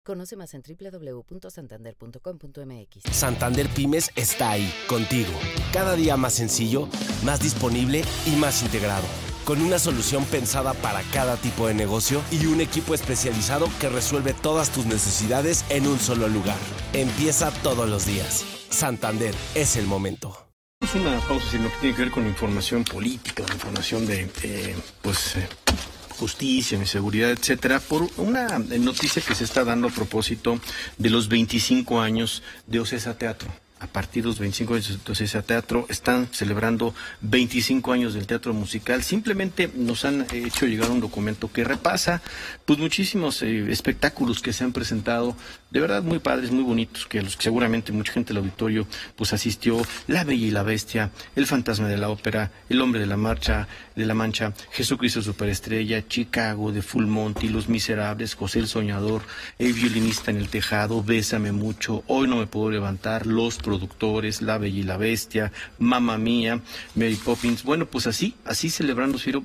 Conoce más en www.santander.com.mx. Santander Pymes está ahí, contigo. Cada día más sencillo, más disponible y más integrado. Con una solución pensada para cada tipo de negocio y un equipo especializado que resuelve todas tus necesidades en un solo lugar. Empieza todos los días. Santander, es el momento. Es una pausa, sino que tiene que ver con información política, información de justicia, inseguridad, etcétera, por una noticia que se está dando a propósito de los 25 años de Ocesa Teatro. A partir de los 25 años de Ocesa Teatro, están celebrando 25 años del teatro musical. Simplemente nos han hecho llegar un documento que repasa pues muchísimos espectáculos que se han presentado, de verdad muy padres, muy bonitos, que a los que seguramente mucha gente del auditorio pues asistió: La Bella y la Bestia, El Fantasma de la Ópera, El Hombre de la Mancha, Jesucristo Superestrella, Chicago, de Full Monty, Los Miserables, José el Soñador, El Violinista en el Tejado, Bésame Mucho, Hoy no me puedo levantar, Los Productores, La Bella y la Bestia, Mamma Mía, Mary Poppins. Bueno, pues así celebrando, Ciro,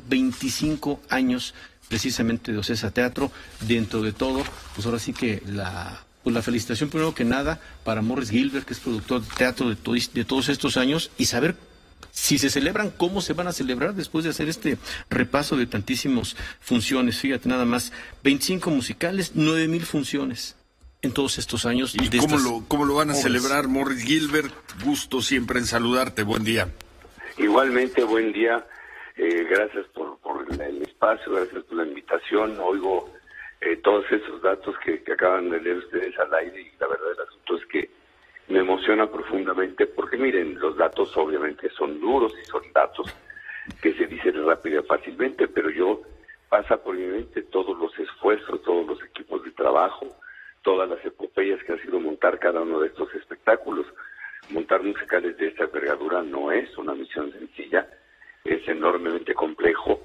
25 años precisamente de Ocesa Teatro. Dentro de todo, pues ahora sí que la felicitación primero que nada para Morris Gilbert, que es productor de teatro de todos estos años, y saber si se celebran, cómo se van a celebrar después de hacer este repaso de tantísimas funciones. Fíjate nada más, 25 musicales, 9,000 funciones en todos estos años. ¿Y cómo lo van a celebrar, Morris Gilbert? Gusto siempre en saludarte, buen día. Igualmente, buen día, gracias por el espacio, gracias por la invitación. Oigo todos esos datos que acaban de leer ustedes al aire, y la verdad del asunto es que me emociona profundamente, porque miren, los datos obviamente son duros y son datos que se dicen rápido y fácilmente, pero pasa por mi mente todos los esfuerzos, todos los equipos de trabajo, todas las epopeyas que ha sido montar cada uno de estos espectáculos. Montar musicales de esta envergadura no es una misión sencilla, es enormemente complejo.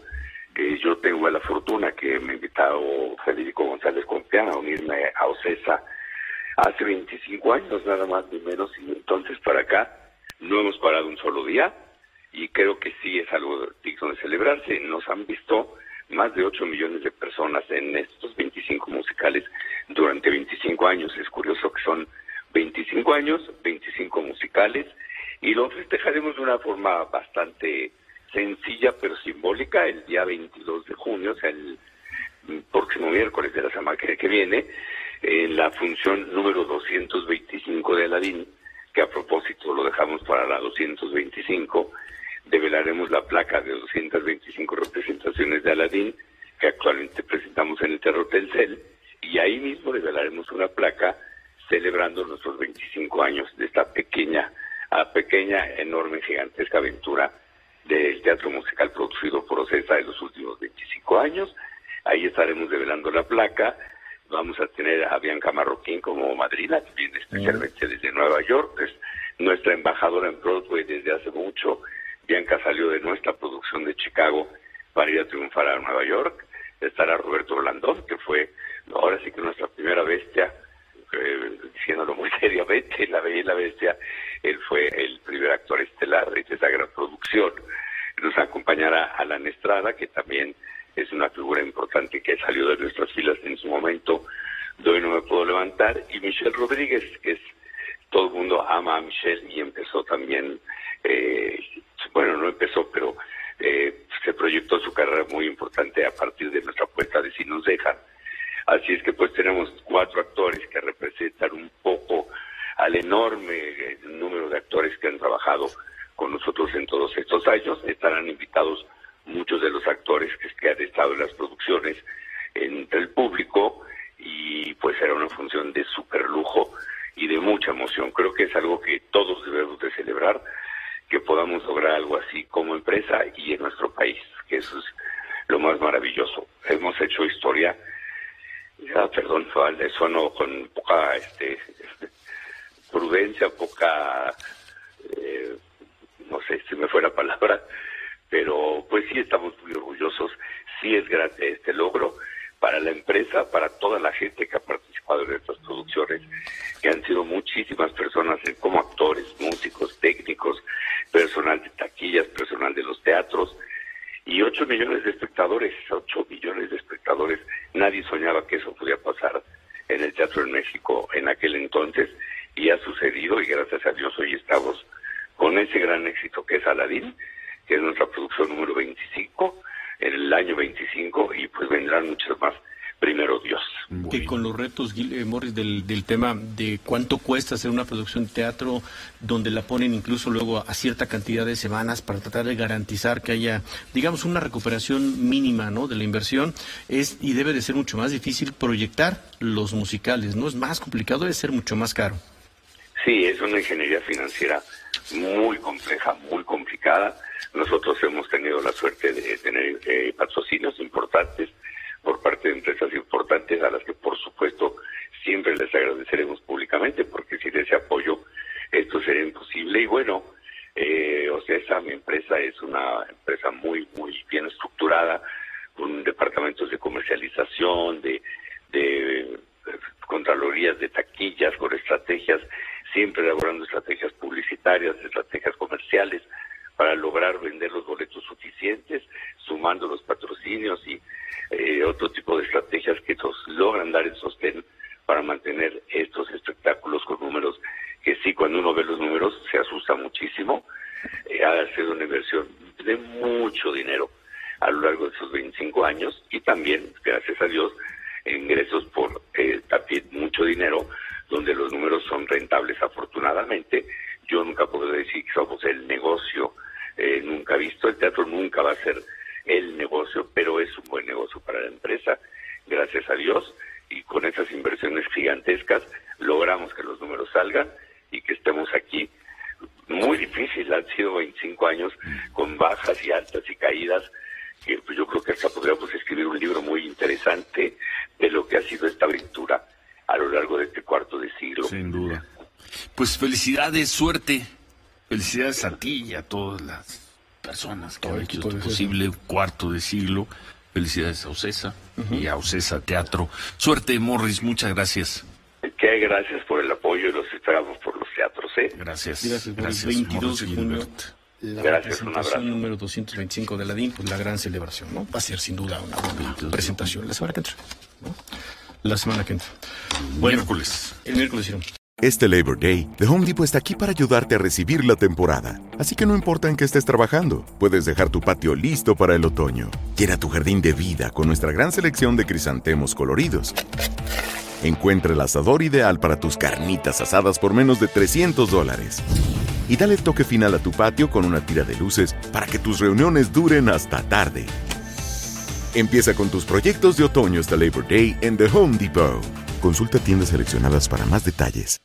Yo tengo la fortuna que me ha invitado Federico González Compeán a unirme a Ocesa hace 25 años, nada más ni menos, y entonces para acá no hemos parado un solo día, y creo que sí es algo digno de celebrarse. Nos han visto más de 8 millones de personas en estos 25 musicales durante 25 años. Es curioso que son 25 años, 25 musicales, y lo festejaremos de una forma bastante sencilla pero simbólica el día 22 de junio, o sea, el próximo miércoles de la semana que viene, en la función número 225 de Aladín, que a propósito lo dejamos para la 225, develaremos la placa de 225 representaciones de Aladín que actualmente presentamos en el Teatro Telcel, y ahí mismo develaremos una placa celebrando nuestros 25 años de esta pequeña, enorme, gigantesca aventura del teatro musical producido por Ocesa en los últimos 25 años. Ahí estaremos develando la placa. Vamos a tener a Bianca Marroquín como madrina, que viene especialmente desde Nueva York, es nuestra embajadora en Broadway desde hace mucho. Bianca salió de nuestra producción de Chicago para ir a triunfar a Nueva York. Estará Roberto Blandón, que fue ahora sí que nuestra primera bestia, diciéndolo muy seriamente, La Bella y la Bestia. Él fue el primer actor estelar de esa gran producción. Nos acompañará Alan Estrada, que también es una figura importante que salió de nuestras filas en su momento, de Hoy no me puedo levantar, y Michelle Rodríguez, que todo el mundo ama a Michelle, y empezó también, no empezó, pero se proyectó su carrera muy importante a partir de nuestra apuesta de Si nos dejan. Así es que pues tenemos 4 actores que representan un poco al enorme número de actores que han trabajado con nosotros en todos estos años. Estarán invitados muchos de los actores que han estado en las producciones entre el público, y pues será una función de súper lujo y de mucha emoción. Creo que es algo que todos debemos de celebrar, que podamos lograr algo así como empresa y en nuestro país, que eso es lo más maravilloso. Hemos hecho historia, sueno con poca prudencia, poca, no sé si me fue la palabra, pero pues sí estamos muy orgullosos. Sí es grande este logro para la empresa, para toda la gente que ha participado en estas producciones, que han sido muchísimas personas como actores, músicos, técnicos, personal de taquillas, personal de los teatros, y 8 millones de espectadores. Nadie soñaba que eso pudiera pasar en el Teatro en México en aquel entonces, y ha sucedido, y gracias a Dios hoy estamos con ese gran éxito que es Aladín, que es nuestra producción número 25, en el año 25, y pues vendrán muchas más, primero Dios. Que con los retos, Morris, del tema de cuánto cuesta hacer una producción de teatro, donde la ponen incluso luego a cierta cantidad de semanas para tratar de garantizar que haya, digamos, una recuperación mínima, ¿no?, de la inversión, es y debe de ser mucho más difícil proyectar los musicales, ¿no? Es más complicado, debe ser mucho más caro. Sí, es una ingeniería financiera muy compleja, muy complicada. Nosotros hemos tenido la suerte de tener patrocinios importantes por parte de empresas importantes a las que por supuesto siempre les agradeceremos públicamente, porque sin ese apoyo esto sería imposible. Y bueno, OCESA, mi empresa, es una empresa muy bien estructurada, con departamentos de comercialización, de contralorías de taquillas, con estrategias, siempre elaborando estrategias publicitarias, estrategias comerciales, para lograr vender los boletos suficientes, sumando los patrocinios y otro tipo de estrategias que nos logran dar el sostén para mantener estos espectáculos con números que sí, cuando uno ve los números se asusta muchísimo. Ha sido una inversión de mucho dinero a lo largo de esos 25 años, y también, gracias a Dios, ingresos por también mucho dinero, donde los números son rentables afortunadamente. Yo nunca puedo decir que somos el negocio nunca visto, el teatro nunca va a ser el negocio, pero es un buen negocio para la empresa, gracias a Dios, y con esas inversiones gigantescas logramos que los números salgan y que estemos aquí. Muy difícil, han sido 25 años con bajas y altas y caídas, que pues yo creo que hasta podríamos escribir un libro muy interesante de lo que ha sido esta aventura a lo largo de este cuarto de siglo. Sin duda. Pues felicidades, suerte. Felicidades a ti y a todas las personas que han hecho esto posible, un cuarto de siglo. Felicidades a OCESA y a OCESA Teatro. Suerte, Morris, muchas gracias. Que gracias por el apoyo y los esperamos por los teatros, ¿eh? Gracias. Gracias. 22 de junio, la Gracias, un presentación abrazo. número 225 de Aladín, pues la gran celebración, ¿no? Va a ser sin duda una buena presentación la semana que entra, ¿no? La semana que entra. Bueno, Miércoles. el miércoles, ¿sí? Este Labor Day, The Home Depot está aquí para ayudarte a recibir la temporada. Así que no importa en qué estés trabajando, puedes dejar tu patio listo para el otoño. Llena tu jardín de vida con nuestra gran selección de crisantemos coloridos. Encuentra el asador ideal para tus carnitas asadas por menos de $300. Y dale el toque final a tu patio con una tira de luces para que tus reuniones duren hasta tarde. Empieza con tus proyectos de otoño hasta Labor Day en The Home Depot. Consulta tiendas seleccionadas para más detalles.